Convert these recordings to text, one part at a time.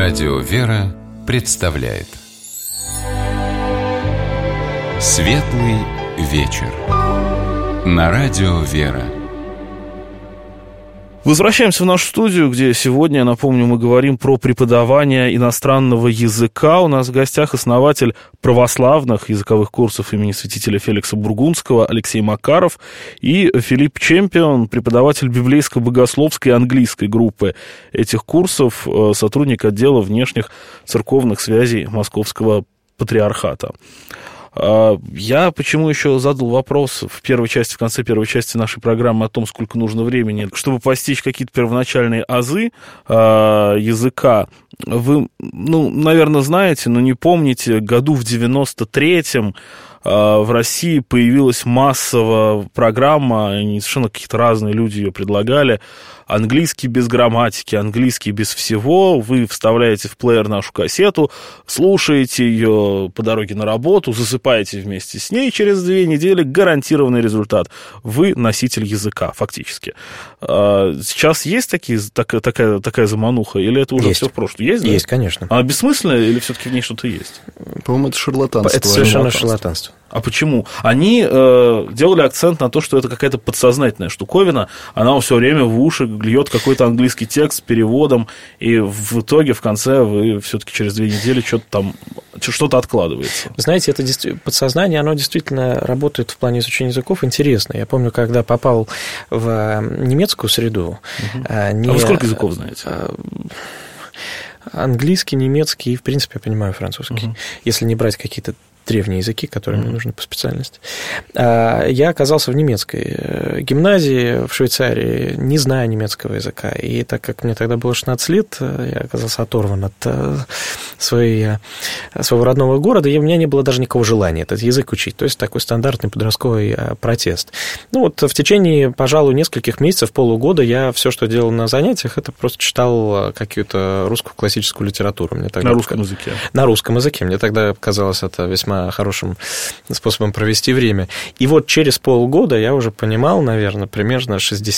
Радио «Вера» представляет Светлый вечер на Радио «Вера». Возвращаемся в нашу студию, где сегодня, я напомню, мы говорим про преподавание иностранного языка. У нас в гостях основатель православных языковых курсов имени святителя Феликса Бургундского Алексей Макаров и Филипп Чемпион, преподаватель библейско-богословской и английской группы этих курсов, сотрудник отдела внешних церковных связей Московского патриархата. Я почему еще задал вопрос в конце первой части нашей программы о том, сколько нужно времени, чтобы постичь какие-то первоначальные азы языка. Вы, наверное, знаете, но не помните, году в 93-м в России появилась массово программа, совершенно какие-то разные люди ее предлагали, английский без грамматики, английский без всего. Вы вставляете в плеер нашу кассету, слушаете ее по дороге на работу, засыпаете вместе с ней, через 2 недели гарантированный результат. Вы носитель языка, фактически. Сейчас есть такая замануха, или это уже все в прошлом? Есть, да? Есть, конечно. Она бессмысленная, или все-таки в ней что-то есть? По-моему, это шарлатанство. Это совершенно шарлатанство. А почему? Они делали акцент на то, что это какая-то подсознательная штуковина, она все время в уши льет какой-то английский текст с переводом, и в итоге, в конце, вы все-таки через 2 недели что-то откладывается. Знаете, это подсознание, оно действительно работает в плане изучения языков интересно. Я помню, когда попал в немецкую среду... А вы сколько языков знаете? Английский, немецкий и, в принципе, я понимаю французский. Если не брать какие-то древние языки, которые мне нужны по специальности. Я оказался в немецкой гимназии в Швейцарии, не зная немецкого языка. И так как мне тогда было 16 лет, я оказался оторван от своего родного города, и у меня не было даже никакого желания этот язык учить. То есть такой стандартный подростковый протест. В течение, пожалуй, нескольких месяцев, полугода я все, что делал на занятиях, это просто читал какую-то русскую классическую литературу. На русском языке? На русском языке. Мне тогда казалось это весьма хорошим способом провести время. И вот через полгода я уже понимал, наверное, примерно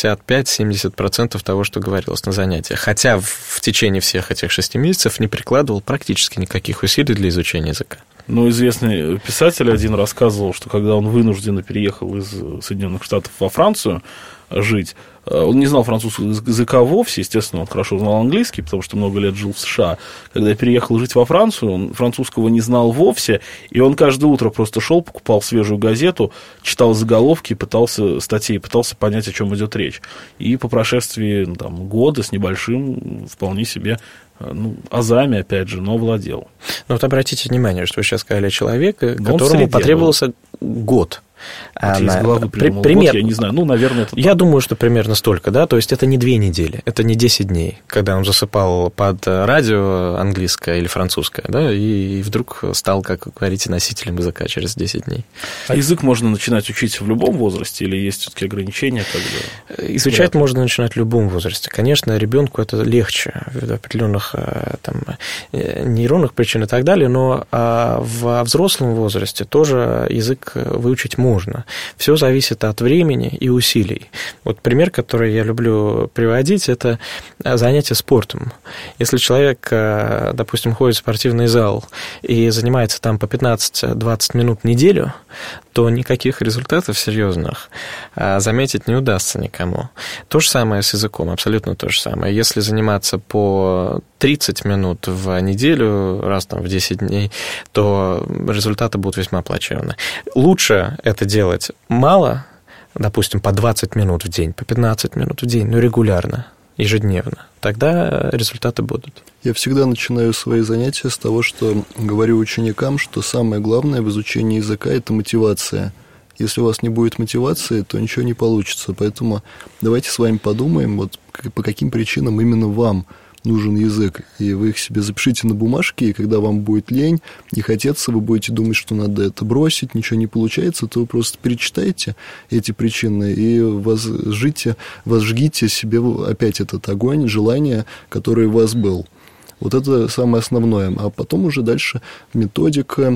65-70% того, что говорилось на занятиях. Хотя в течение всех этих 6 месяцев не прикладывал практически никаких усилий для изучения языка. Известный писатель один рассказывал, что когда он вынужденно переехал из Соединенных Штатов во Францию жить, он не знал французского языка вовсе, естественно, он хорошо знал английский, потому что много лет жил в США. Когда переехал жить во Францию, он французского не знал вовсе, и он каждое утро просто шел, покупал свежую газету, читал заголовки, пытался понять, о чем идет речь. И по прошествии года с небольшим вполне себе азами, опять же, но владел. Обратите внимание, что вы сейчас сказали человека, которому потребовался год. Из головы придумал год, я не знаю, наверное, это... Я думаю, что примерно столько, да, то есть это не 2 недели, это не 10 дней, когда он засыпал под радио английское или французское, да, и вдруг стал, как вы говорите, носителем языка через 10 дней. А язык можно начинать учить в любом возрасте или есть все-таки ограничения? Изучать можно начинать в любом возрасте. Конечно, ребенку это легче ввиду определенных нейронных причин и так далее, но во взрослом возрасте тоже язык выучить можно. Все зависит от времени и усилий. Пример, который я люблю приводить, это занятие спортом. Если человек, допустим, ходит в спортивный зал и занимается там по 15-20 минут в неделю, то никаких результатов серьезных заметить не удастся никому. То же самое с языком, абсолютно то же самое. Если заниматься по 30 минут в неделю, раз в 10 дней, то результаты будут весьма плачевны. Лучше это делать мало, допустим, по 20 минут в день, по 15 минут в день, но регулярно, ежедневно. Тогда результаты будут. Я всегда начинаю свои занятия с того, что говорю ученикам, что самое главное в изучении языка – это мотивация. Если у вас не будет мотивации, то ничего не получится. Поэтому давайте с вами подумаем, по каким причинам именно вам нужен язык, и вы их себе запишите на бумажке, и когда вам будет лень, не хотеться, вы будете думать, что надо это бросить, ничего не получается, то вы просто перечитайте эти причины и возжгите себе опять этот огонь, желание, которое у вас был. Это самое основное. А потом уже дальше методика,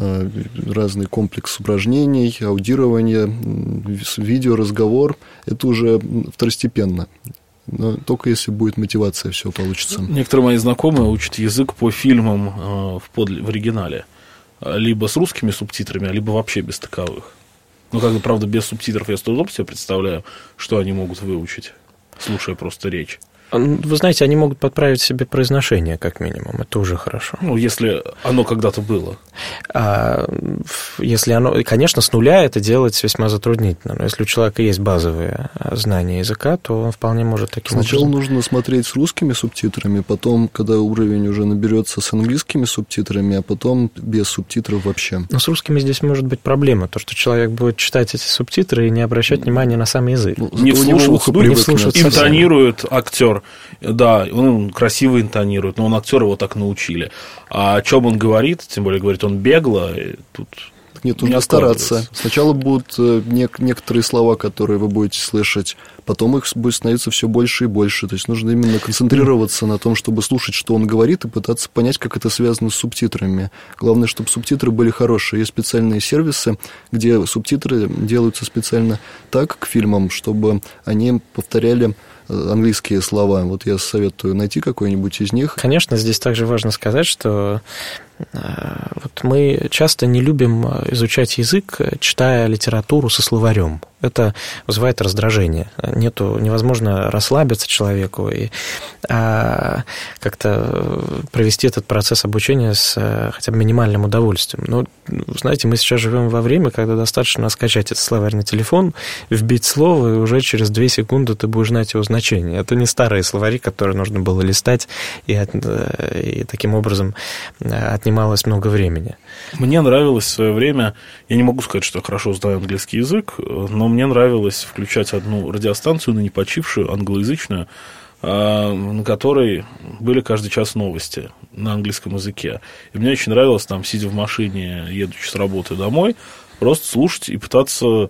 разный комплекс упражнений, аудирование, видеоразговор. Это уже второстепенно. Но только если будет мотивация, все получится. Некоторые мои знакомые учат язык по фильмам в оригинале. Либо с русскими субтитрами, либо вообще без таковых. Ну, когда, правда, без субтитров я с трудом себе представляю, что они могут выучить, слушая просто речь. Вы знаете, они могут подправить себе произношение, как минимум. Это уже хорошо. Ну, если оно когда-то было. Если оно... Конечно, с нуля это делать весьма затруднительно. Но если у человека есть базовые знания языка, то он вполне может таким Сначала образом... нужно смотреть с русскими субтитрами, потом, когда уровень уже наберется, с английскими субтитрами, а потом без субтитров вообще. Но с русскими здесь может быть проблема. То, что человек будет читать эти субтитры и не обращать внимания на сам язык. Не вслушиваться, интонирует актер. Да, он красиво интонирует, но он актера его так научили. А о чем он говорит, тем более говорит он бегло, тут нет, нужно стараться. Сначала будут некоторые слова, которые вы будете слышать, потом их будет становиться все больше и больше. То есть нужно именно концентрироваться на том, чтобы слушать, что он говорит, и пытаться понять, как это связано с субтитрами. Главное, чтобы субтитры были хорошие. Есть специальные сервисы, где субтитры делаются специально так к фильмам, чтобы они повторяли английские слова. Вот я советую найти какой-нибудь из них. Конечно, здесь также важно сказать, что вот мы часто не любим изучать язык, читая литературу со словарем. Это вызывает раздражение. Невозможно расслабиться человеку и как-то провести этот процесс обучения с хотя бы минимальным удовольствием. Но, знаете, мы сейчас живем во время, когда достаточно скачать этот словарь на телефон, вбить слово, и уже через 2 секунды ты будешь знать его значение. Это не старые словари, которые нужно было листать, и таким образом отнималось много времени. Мне нравилось в свое время, я не могу сказать, что я хорошо знаю английский язык, но мне нравилось включать одну радиостанцию, ныне почившую, англоязычную, на которой были каждый час новости на английском языке. И мне очень нравилось, там, сидя в машине, едучи с работы домой, просто слушать и пытаться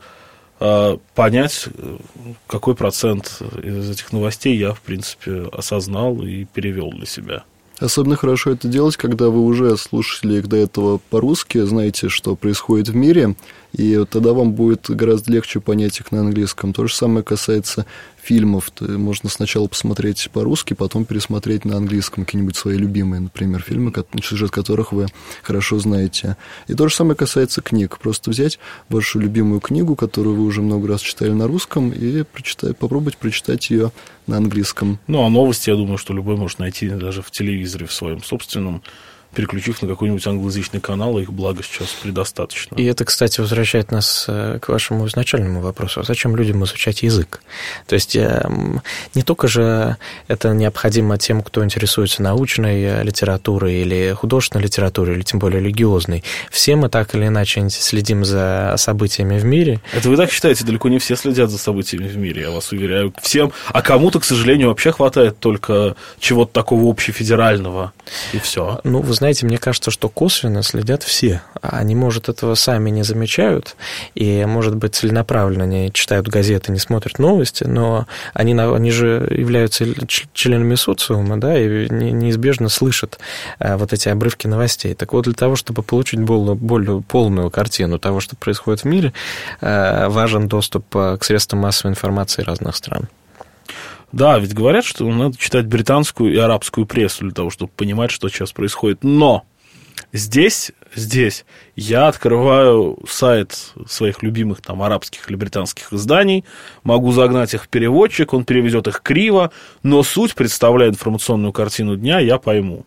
понять, какой процент из этих новостей я, в принципе, осознал и перевел для себя. Особенно хорошо это делать, когда вы уже слушали их до этого по-русски, знаете, что происходит в мире, и тогда вам будет гораздо легче понять их на английском. То же самое касается фильмов. Можно сначала посмотреть по-русски, потом пересмотреть на английском какие-нибудь свои любимые, например, фильмы, сюжет которых вы хорошо знаете. И то же самое касается книг. Просто взять вашу любимую книгу, которую вы уже много раз читали на русском, и попробовать прочитать ее на английском. Ну, а новости, я думаю, что любой может найти даже в телевизоре, в своем собственном, переключив на какой-нибудь англоязычный канал, их, благо, сейчас предостаточно. И это, кстати, возвращает нас к вашему изначальному вопросу. А зачем людям изучать язык? То есть, не только же это необходимо тем, кто интересуется научной литературой или художественной литературой, или тем более религиозной. Все мы так или иначе следим за событиями в мире. Это вы так считаете? Далеко не все следят за событиями в мире, я вас уверяю. Всем. А кому-то, к сожалению, вообще хватает только чего-то такого общефедерального, и все. Ну, вы знаете, мне кажется, что косвенно следят все. Они, может, этого сами не замечают, и, может быть, целенаправленно не читают газеты, не смотрят новости, но они же являются членами социума, да, и неизбежно слышат вот эти обрывки новостей. Так вот, для того, чтобы получить более полную картину того, что происходит в мире, важен доступ к средствам массовой информации разных стран. Да, ведь говорят, что надо читать британскую и арабскую прессу для того, чтобы понимать, что сейчас происходит. Но здесь я открываю сайт своих любимых там арабских или британских изданий, могу загнать их в переводчик, он переведет их криво, но суть, представляя информационную картину дня, я пойму.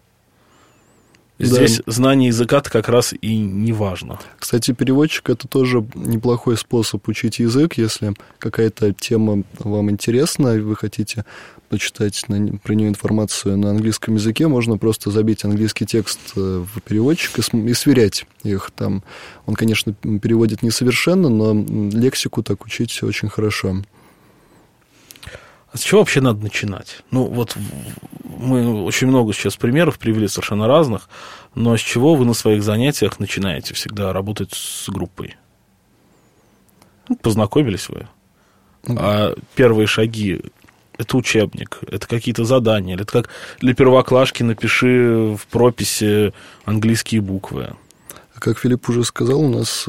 Здесь знание языка-то как раз и не важно. Кстати, переводчик – это тоже неплохой способ учить язык. Если какая-то тема вам интересна, и вы хотите почитать про нее информацию на английском языке, можно просто забить английский текст в переводчик и сверять их. Там он, конечно, переводит несовершенно, но лексику так учить очень хорошо. А с чего вообще надо начинать? Ну, вот мы очень много сейчас примеров привели совершенно разных, но с чего вы на своих занятиях начинаете всегда работать с группой? Ну, познакомились вы. А первые шаги – это учебник, это какие-то задания, или это как для первоклашки напиши в прописи английские буквы. Как Филипп уже сказал, у нас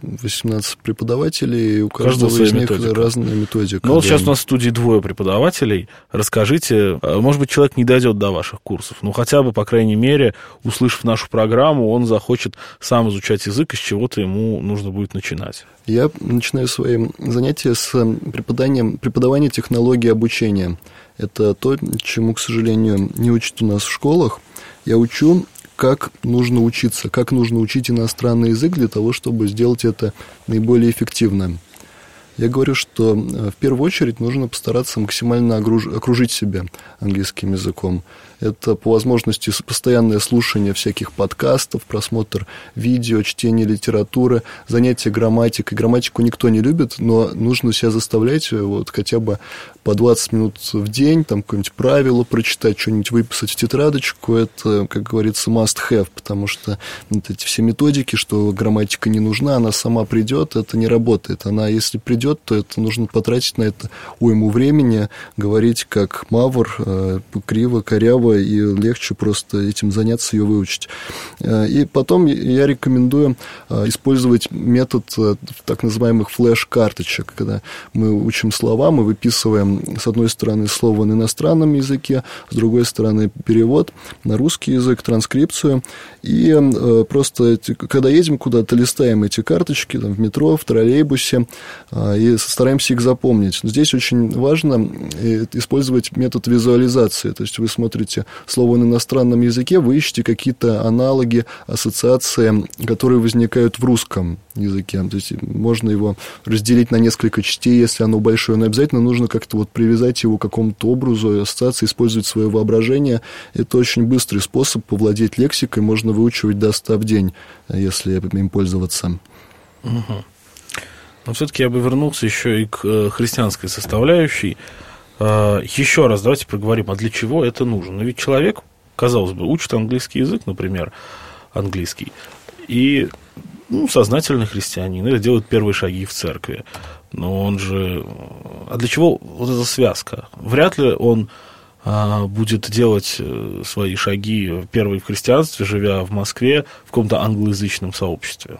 18 преподавателей, и у каждого из них разная методика. Ну, вот сейчас у нас в студии 2 преподавателей. Расскажите, может быть, человек не дойдет до ваших курсов, но хотя бы, по крайней мере, услышав нашу программу, он захочет сам изучать язык, и с чего-то ему нужно будет начинать. Я начинаю свои занятия с преподавания технологии обучения. Это то, чему, к сожалению, не учат у нас в школах. Я учу, как нужно учиться, как нужно учить иностранный язык для того, чтобы сделать это наиболее эффективно. Я говорю, что в первую очередь нужно постараться максимально окружить себя английским языком. Это по возможности постоянное слушание всяких подкастов, просмотр видео, чтение литературы, занятия грамматикой. Грамматику никто не любит, но нужно себя заставлять вот хотя бы по 20 минут в день, там какое-нибудь правило прочитать, что-нибудь выписать в тетрадочку. Это, как говорится, must have, потому что вот эти все методики, что грамматика не нужна, она сама придет, это не работает. Она, если придет, то это нужно потратить на это уйму времени, говорить как мавр, криво, коряво, и легче просто этим заняться, ее выучить. И потом я рекомендую использовать метод так называемых флеш-карточек, когда мы учим слова, мы выписываем с одной стороны слово на иностранном языке, с другой стороны перевод на русский язык, транскрипцию, и просто, когда едем куда-то, листаем эти карточки там, в метро, в троллейбусе, и стараемся их запомнить. Здесь очень важно использовать метод визуализации, то есть вы смотрите слово на иностранном языке, вы ищете какие-то аналоги, ассоциации, которые возникают в русском языке. То есть можно его разделить на несколько частей, если оно большое, но обязательно нужно как-то вот привязать его к какому-то образу, ассоциации, использовать свое воображение. Это очень быстрый способ повладеть лексикой, можно выучивать до 100 в день, если им пользоваться. Угу. Но все-таки я бы вернулся еще и к христианской составляющей. Еще раз давайте проговорим, а для чего это нужно? Но ведь человек, казалось бы, учит английский язык, например, английский, и сознательный христианин, или делает первые шаги в церкви. Но он же... А для чего вот эта связка? Вряд ли он будет делать свои шаги первые в христианстве, живя в Москве, в каком-то англоязычном сообществе.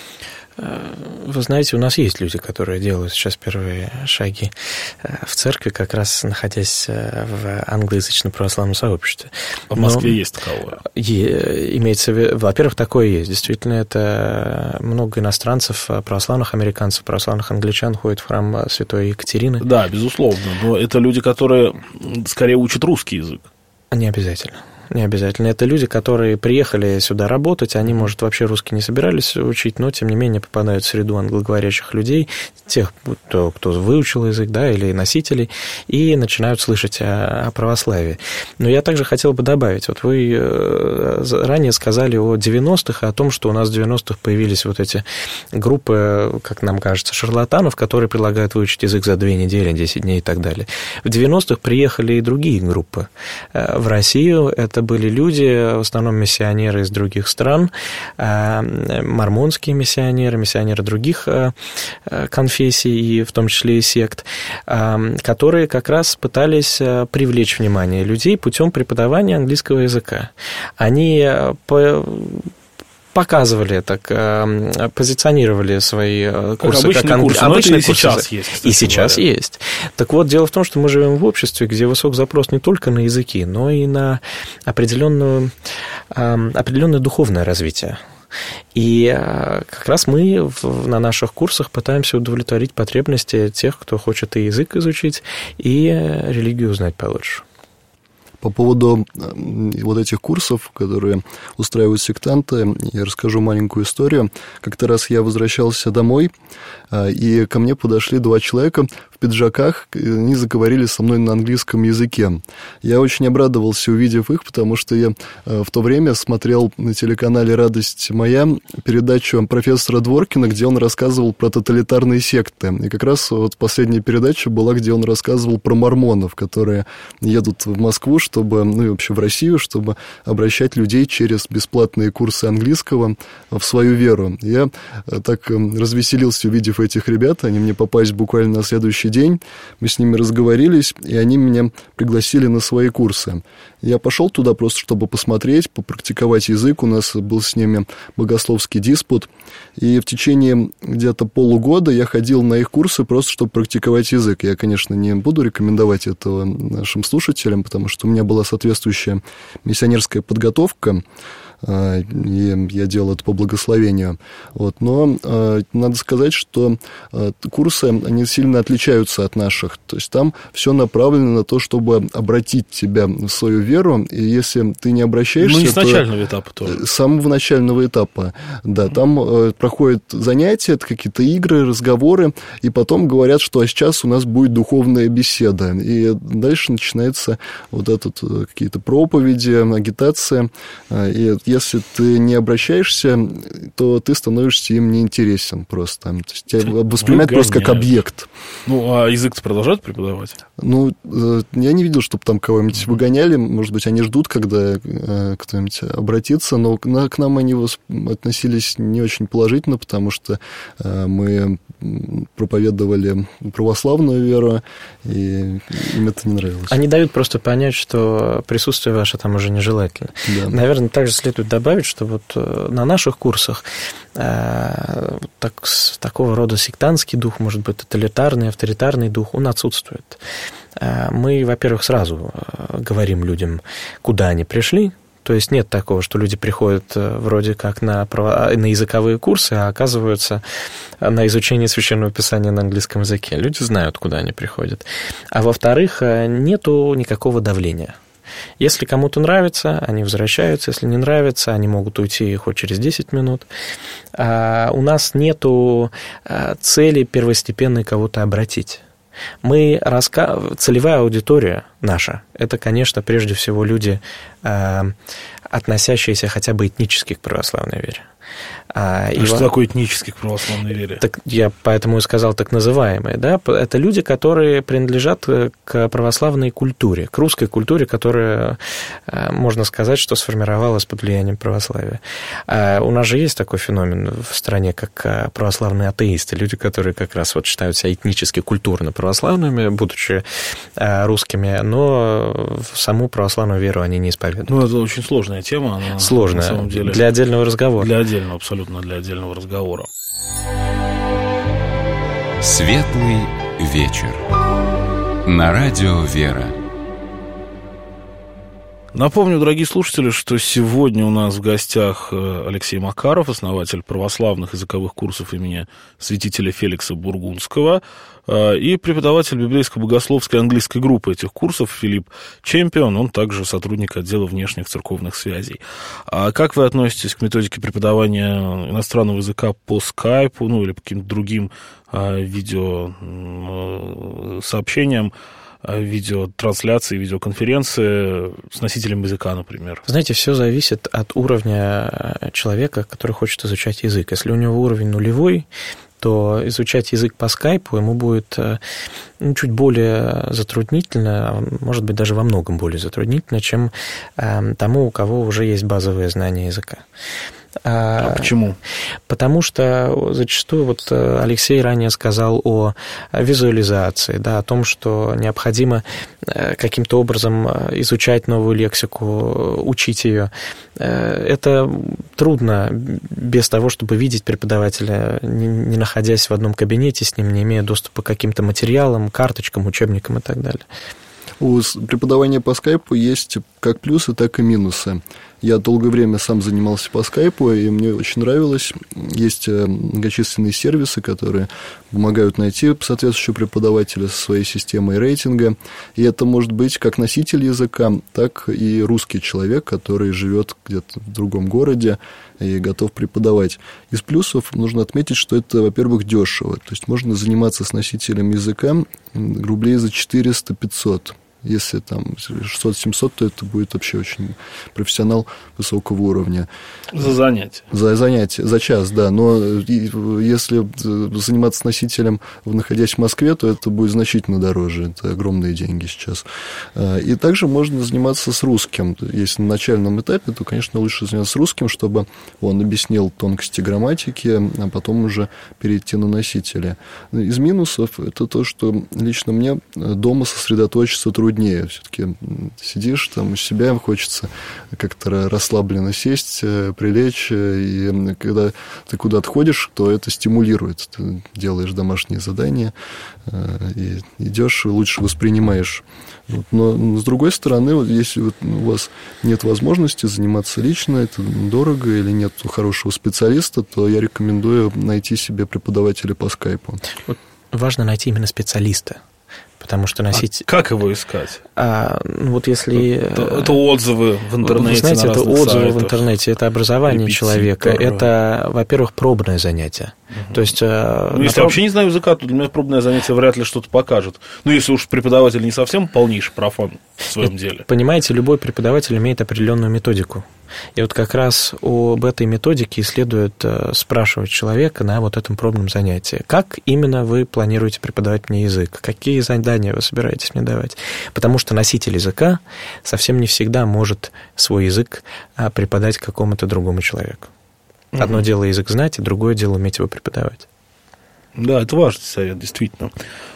Вы знаете, у нас есть люди, которые делают сейчас первые шаги в церкви, как раз находясь в англоязычном православном сообществе. В Москве есть таковое? Имеется в виду, во-первых, такое есть. Действительно, это много иностранцев, православных американцев, православных англичан ходят в храм Святой Екатерины. Да, безусловно, но это люди, которые скорее учат русский язык. Не обязательно. Не обязательно. Это люди, которые приехали сюда работать, они, может, вообще русский не собирались учить, но, тем не менее, попадают в среду англоговорящих людей, тех, кто выучил язык, да, или носителей, и начинают слышать о православии. Но я также хотел бы добавить, вот вы ранее сказали о 90-х, о том, что у нас в 90-х появились вот эти группы, как нам кажется, шарлатанов, которые предлагают выучить язык за 2 недели, 10 дней и так далее. В 90-х приехали и другие группы. В Россию это были люди, в основном миссионеры из других стран, мормонские миссионеры, миссионеры других конфессий, и в том числе и сект, которые как раз пытались привлечь внимание людей путем преподавания английского языка. Они показывали, так, позиционировали свои курсы как обычные курсы. Сейчас есть, и сейчас есть. Так вот, дело в том, что мы живем в обществе, где высок запрос не только на языки, но и на определенное духовное развитие. И как раз мы на наших курсах пытаемся удовлетворить потребности тех, кто хочет и язык изучить, и религию узнать получше. По поводу вот этих курсов, которые устраивают сектанты, я расскажу маленькую историю. Как-то раз я возвращался домой, и ко мне подошли 2 человека в пиджаках, и они заговорили со мной на английском языке. Я очень обрадовался, увидев их, потому что я в то время смотрел на телеканале «Радость моя» передачу профессора Дворкина, где он рассказывал про тоталитарные секты. И как раз вот последняя передача была, где он рассказывал про мормонов, которые едут в Москву, чтобы, ну и вообще в Россию, чтобы обращать людей через бесплатные курсы английского в свою веру. Я так развеселился, увидев этих ребят, они мне попались буквально на следующий день, мы с ними разговорились, и они меня пригласили на свои курсы. Я пошел туда просто, чтобы посмотреть, попрактиковать язык, у нас был с ними богословский диспут, и в течение где-то полугода я ходил на их курсы просто, чтобы практиковать язык. Я, конечно, не буду рекомендовать этого нашим слушателям, потому что у меня была соответствующая миссионерская подготовка, и я делал это по благословению. Вот. Но надо сказать, что курсы, они сильно отличаются от наших. То есть там все направлено на то, чтобы обратить тебя в свою веру, и если ты не обращаешься... Ну, не с начального этапа тоже. С самого начального этапа, да. Там проходят занятия, это какие-то игры, разговоры, и потом говорят, что сейчас у нас будет духовная беседа. И дальше начинается вот этот какие-то проповеди, агитация, и если ты не обращаешься, то ты становишься им неинтересен просто. То есть тебя воспринимают просто как объект. Ну, а язык-то продолжают преподавать? Ну, я не видел, чтобы там кого-нибудь выгоняли. Может быть, они ждут, когда кто-нибудь обратится, но к нам они относились не очень положительно, потому что мы проповедовали православную веру, и им это не нравилось. Они дают просто понять, что присутствие ваше там уже нежелательно. Да. Наверное, также следует добавить, что вот на наших курсах такого рода сектантский дух, может быть, тоталитарный, авторитарный дух, он отсутствует. Мы, во-первых, сразу говорим людям, куда они пришли. То есть нет такого, что люди приходят вроде как на языковые курсы, а оказываются на изучение Священного Писания на английском языке. Люди знают, куда они приходят. А во-вторых, нету никакого давления. Если кому-то нравится, они возвращаются. Если не нравится, они могут уйти хоть через 10 минут. У нас нету цели первостепенной кого-то обратить. Целевая аудитория наша – это, конечно, прежде всего люди, относящиеся хотя бы этнически к православной вере. Что такое этнически к православной вере? Так я поэтому и сказал так называемые. Да? Это люди, которые принадлежат к православной культуре, к русской культуре, которая, можно сказать, что сформировалась под влиянием православия. У нас же есть такой феномен в стране, как православные атеисты, люди, которые как раз вот считают себя этнически, культурно православными, будучи русскими, но саму православную веру они не исповедуют. Ну, это очень сложная тема. Она, сложная, на самом деле, для отдельного разговора. Абсолютно для отдельного разговора. Светлый вечер. На радио «Вера». Напомню, дорогие слушатели, что сегодня у нас в гостях Алексей Макаров, основатель православных языковых курсов имени святителя Феликса Бургундского, и преподаватель библейско-богословской английской группы этих курсов Филипп Чемпион, он также сотрудник отдела внешних церковных связей. А как вы относитесь к методике преподавания иностранного языка по скайпу, ну или по каким-то другим видеосообщениям, видеотрансляции, видеоконференции с носителем языка, например? Знаете, все зависит от уровня человека, который хочет изучать язык. Если у него уровень нулевой, то изучать язык по скайпу ему будет чуть более затруднительно, может быть, даже во многом более затруднительно, чем тому, у кого уже есть базовые знания языка. А почему? Потому что зачастую, вот Алексей ранее сказал о визуализации, да, о том, что необходимо каким-то образом изучать новую лексику, учить ее. Это трудно без того, чтобы видеть преподавателя, не находясь в одном кабинете с ним, не имея доступа к каким-то материалам, карточкам, учебникам и так далее. У преподавания по скайпу есть как плюсы, так и минусы. Я долгое время сам занимался по скайпу, и мне очень нравилось. Есть многочисленные сервисы, которые помогают найти соответствующего преподавателя со своей системой рейтинга. И это может быть как носитель языка, так и русский человек, который живет где-то в другом городе и готов преподавать. Из плюсов нужно отметить, что это, во-первых, дешево. То есть можно заниматься с носителем языка рублей за 400-500. Если там 600-700, то это будет вообще очень профессионал высокого уровня. За занятие. За занятие, за час, да. Но если заниматься носителем, находясь в Москве, то это будет значительно дороже. Это огромные деньги сейчас. И также можно заниматься с русским. Если на начальном этапе, то, конечно, лучше заниматься с русским, чтобы он объяснил тонкости грамматики, а потом уже перейти на носители. Из минусов это то, что лично мне дома сосредоточиться труднее. Все-таки сидишь там у себя, хочется как-то расслабленно сесть, прилечь, и когда ты куда-то ходишь, то это стимулирует. Ты делаешь домашние задания, и идешь, лучше воспринимаешь. Но, с другой стороны, вот если у вас нет возможности заниматься лично, это дорого или нет хорошего специалиста, то я рекомендую найти себе преподавателя по скайпу. Вот важно найти именно специалиста. Потому что носить... как его искать? Вот если... Это отзывы в интернете. Вы знаете, на это отзывы сайтах, в интернете, это образование человека, это, во-первых, пробное занятие. То есть... если я вообще не знаю языка, то для меня пробное занятие вряд ли что-то покажет. Ну, если уж преподаватель не совсем полнейший профан в своем деле. Понимаете, любой преподаватель имеет определенную методику. И вот как раз об этой методике следует спрашивать человека на вот этом пробном занятии. Как именно вы планируете преподавать мне язык? Какие задания вы собираетесь мне давать? Потому что носитель языка совсем не всегда может свой язык преподать какому-то другому человеку. Одно дело язык знать, и другое дело уметь его преподавать. Да, это важный совет, действительно.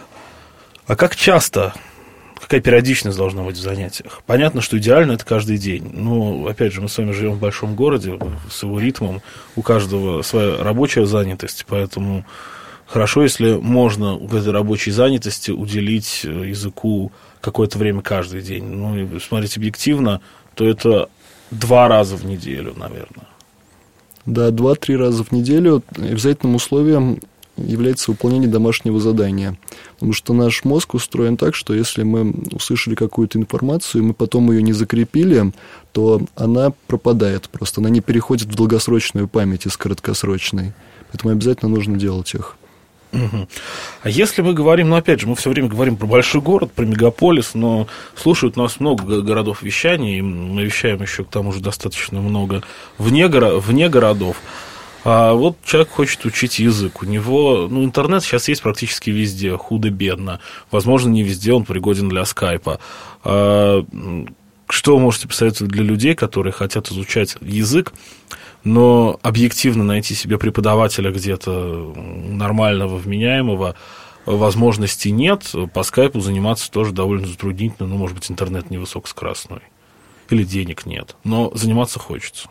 А как часто... Какая периодичность должна быть в занятиях? Понятно, что идеально это каждый день. Но, опять же, мы с вами живем в большом городе с его ритмом. У каждого своя рабочая занятость. Поэтому хорошо, если можно у этой рабочей занятости уделить языку какое-то время каждый день. Ну, и смотреть объективно, то это 2 раза в неделю, наверное. Да, 2-3 раза в неделю. Обязательным условием является выполнение домашнего задания. Потому что наш мозг устроен так, что если мы услышали какую-то информацию, и мы потом ее не закрепили, то она пропадает просто. Она не переходит в долгосрочную память из краткосрочной. Поэтому обязательно нужно делать их. Угу. А если мы говорим, ну, опять же, мы все время говорим про большой город, про мегаполис, но слушают нас много городов вещания, и мы вещаем еще к тому же достаточно много вне городов. А вот человек хочет учить язык. У него, интернет сейчас есть практически везде, худо-бедно. Возможно, не везде он пригоден для скайпа. Что вы можете посоветовать для людей, которые хотят изучать язык, но объективно найти себе преподавателя где-то нормального, вменяемого, возможностей нет, по скайпу заниматься тоже довольно затруднительно, может быть, интернет не высокоскоростной, или денег нет, но заниматься хочется.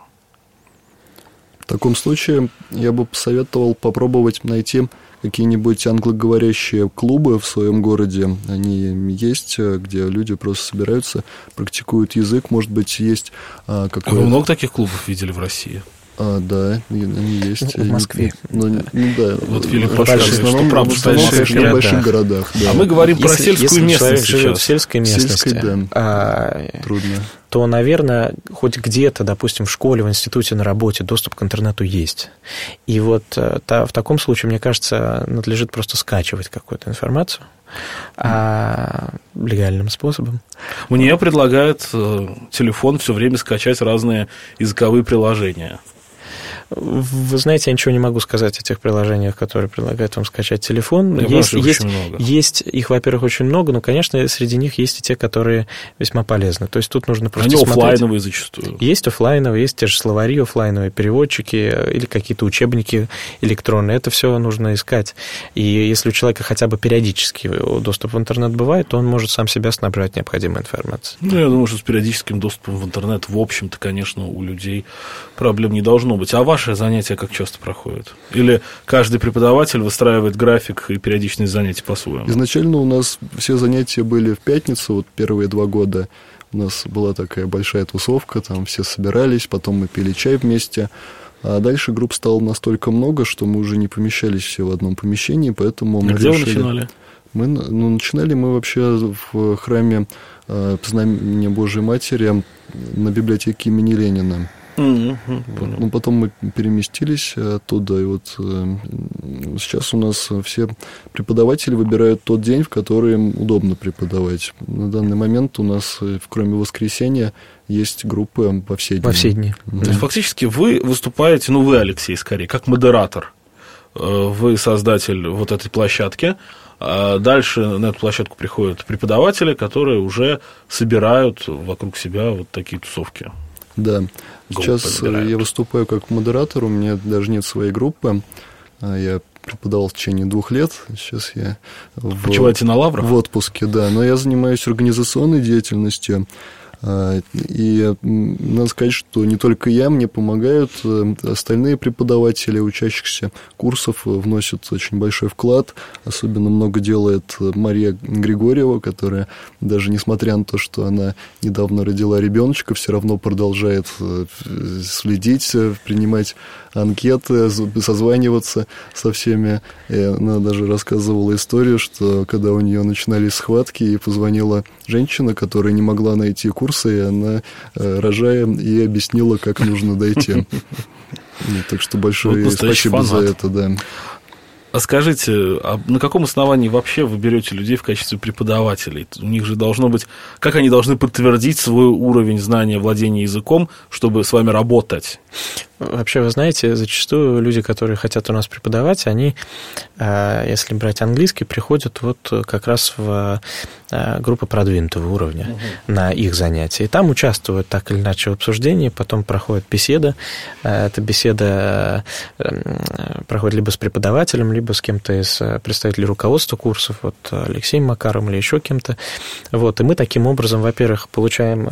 В таком случае я бы посоветовал попробовать найти какие-нибудь англоговорящие клубы в своем городе. Они есть, где люди просто собираются, практикуют язык. Может быть, есть какой-то... А вы много таких клубов видели в России? Да, они есть. В Москве. Да. Вот Филипп в основном в больших городах. Да. А мы говорим про сельскую местность. Если человек живет в сельской местности, трудно, то, наверное, хоть где-то, допустим, в школе, в институте, на работе доступ к интернету есть. И вот в таком случае, мне кажется, надлежит просто скачивать какую-то информацию легальным способом. Мне предлагают телефон все время скачать разные языковые приложения. Вы знаете, я ничего не могу сказать о тех приложениях, которые предлагают вам скачать телефон. Есть их, во-первых, очень много, но, конечно, среди них есть и те, которые весьма полезны. То есть тут нужно просто смотреть. Они офлайновые зачастую. Есть офлайновые, есть те же словари офлайновые, переводчики или какие-то учебники электронные. Это все нужно искать. И если у человека хотя бы периодически доступ в интернет бывает, то он может сам себя снабжать необходимой информацией. Я думаю, что с периодическим доступом в интернет, в общем-то, конечно, у людей проблем не должно быть. А ваши занятия как часто проходят? Или каждый преподаватель выстраивает график и периодичность занятий по-своему? Изначально у нас все занятия были в пятницу, вот первые 2 года. У нас была такая большая тусовка, там все собирались, потом мы пили чай вместе. А дальше групп стало настолько много, что мы уже не помещались все в одном помещении, поэтому мы где решили... вы начинали? Начинали мы вообще в храме Знамения Божией Матери на библиотеке имени Ленина. Ну, потом мы переместились оттуда, и вот сейчас у нас все преподаватели выбирают тот день, в который им удобно преподавать. На данный момент у нас, кроме воскресенья, есть группы во все дни. Во все дни. То есть, фактически, вы выступаете, вы, Алексей, скорее, как модератор. Вы создатель вот этой площадки. А дальше на эту площадку приходят преподаватели, которые уже собирают вокруг себя вот такие тусовки. Да. Сейчас я выступаю как модератор, у меня даже нет своей группы. Я преподавал в течение 2 лет. Сейчас я почиваете на лаврах? В отпуске, да. Но я занимаюсь организационной деятельностью. И надо сказать, что не только я, мне помогают остальные преподаватели учащихся курсов, вносят очень большой вклад. Особенно много делает Мария Григорьева, которая даже несмотря на то, что она недавно родила ребеночка, все равно продолжает следить, принимать анкеты, созваниваться со всеми. И она даже рассказывала историю, что когда у нее начинались схватки, ей позвонила женщина, которая не могла найти курсы, и она, рожая, ей объяснила, как нужно дойти. Так что большое спасибо за это, да. А скажите, а на каком основании вообще вы берете людей в качестве преподавателей? У них же должно быть... Как они должны подтвердить свой уровень знания, владения языком, чтобы с вами работать? Вообще, вы знаете, зачастую люди, которые хотят у нас преподавать, они, если брать английский, приходят вот как раз в группы продвинутого уровня на их занятия. И там участвуют так или иначе в обсуждении, потом проходит беседа. Эта беседа проходит либо с преподавателем, либо с кем-то из представителей руководства курсов, вот Алексеем Макаровым или еще кем-то. Вот. И мы таким образом, во-первых, получаем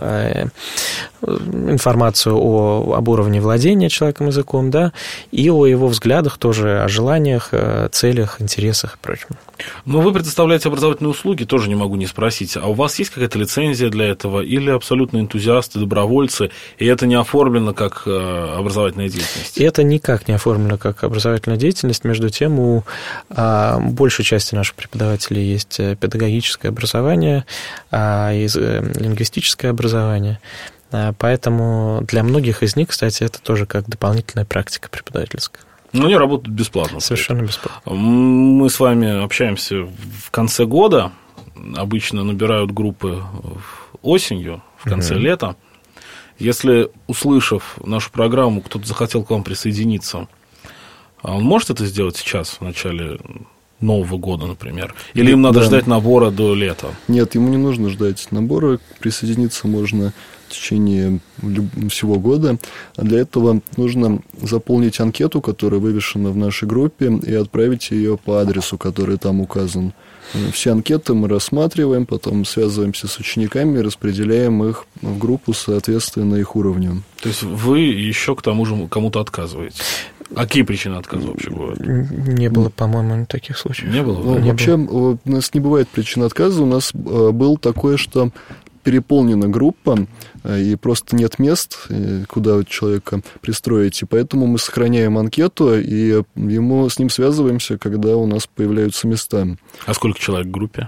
информацию об уровне владения человеком языком, да, и о его взглядах тоже, о желаниях, целях, интересах и прочем. Но вы предоставляете образовательные услуги, тоже не могу не спросить. А у вас есть какая-то лицензия для этого? Или абсолютно энтузиасты, добровольцы, и это не оформлено как образовательная деятельность? Это никак не оформлено как образовательная деятельность. Между тем, у большей части наших преподавателей есть педагогическое образование, лингвистическое образование. Поэтому для многих из них, кстати, это тоже как дополнительная практика преподавательская. Но они работают бесплатно. Совершенно бесплатно. Мы с вами общаемся в конце года. Обычно набирают группы осенью, в конце лета. Если, услышав нашу программу, кто-то захотел к вам присоединиться, он может это сделать сейчас, в начале Нового года, например? Или им надо ждать набора до лета? Нет, ему не нужно ждать набора. Присоединиться можно в течение всего года. А для этого нужно заполнить анкету, которая вывешена в нашей группе, и отправить ее по адресу, который там указан. Все анкеты мы рассматриваем, потом связываемся с учениками и распределяем их в группу соответственно их уровню. То есть вы еще к тому же кому-то отказываете? А какие причины отказа вообще бывают? Не было, по-моему, таких случаев. Не было? Вообще у нас не бывает причин отказа. У нас было такое, что переполнена группа, и просто нет мест, куда человека пристроить, и поэтому мы сохраняем анкету, и с ним связываемся, когда у нас появляются места. А сколько человек в группе?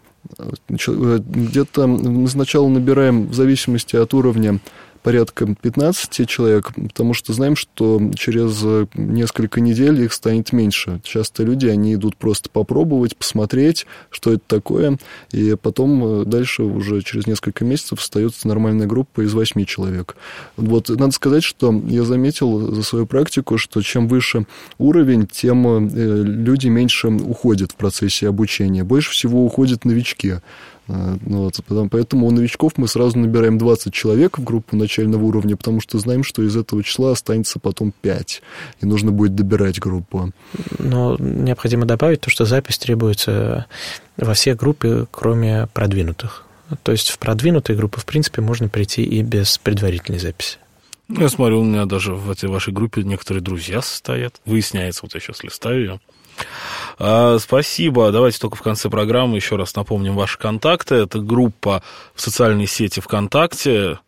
Где-то мы сначала набираем, в зависимости от уровня, порядка 15 человек, потому что знаем, что через несколько недель их станет меньше. Часто люди, они идут просто попробовать, посмотреть, что это такое, и потом дальше уже через несколько месяцев остается нормальная группа из 8 человек. Вот, надо сказать, что я заметил за свою практику, что чем выше уровень, тем люди меньше уходят в процессе обучения. Больше всего уходят новички. Вот, поэтому у новичков мы сразу набираем 20 человек в группу начального уровня, потому что знаем, что из этого числа останется потом 5, и нужно будет добирать группу. Но необходимо добавить то, что запись требуется во все группы, кроме продвинутых. То есть в продвинутые группы, в принципе, можно прийти и без предварительной записи. Я смотрю, у меня даже в этой вашей группе некоторые друзья состоят. Выясняется, вот я сейчас листаю ее. Спасибо. Давайте только в конце программы еще раз напомним ваши контакты. Это группа в социальной сети ВКонтакте.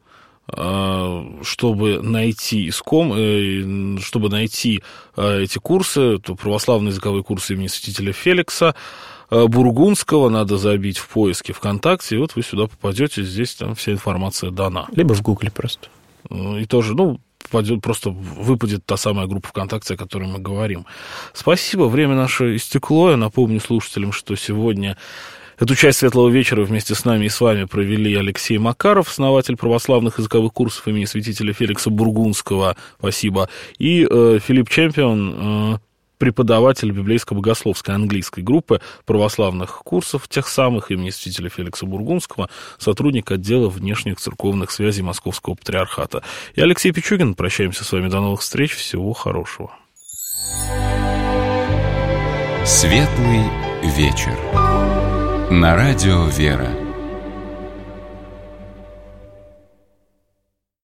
Чтобы найти эти курсы, то православные языковые курсы имени святителя Феликса Бургундского, надо забить в поиске ВКонтакте, и вот вы сюда попадете, здесь там вся информация дана. Либо в Гугле просто. И тоже, просто выпадет та самая группа ВКонтакте, о которой мы говорим. Спасибо, время наше истекло. Я напомню слушателям, что сегодня эту часть «Светлого вечера» вместе с нами и с вами провели Алексей Макаров, основатель православных языковых курсов имени святителя Феликса Бургундского, спасибо, и Филипп Чемпион, преподаватель библейско-богословской английской группы православных курсов, тех самых имени святителя Феликса Бургундского, сотрудник отдела внешних церковных связей Московского патриархата. Я Алексей Пичугин, прощаемся с вами, до новых встреч, всего хорошего. Светлый вечер. На радио «Вера».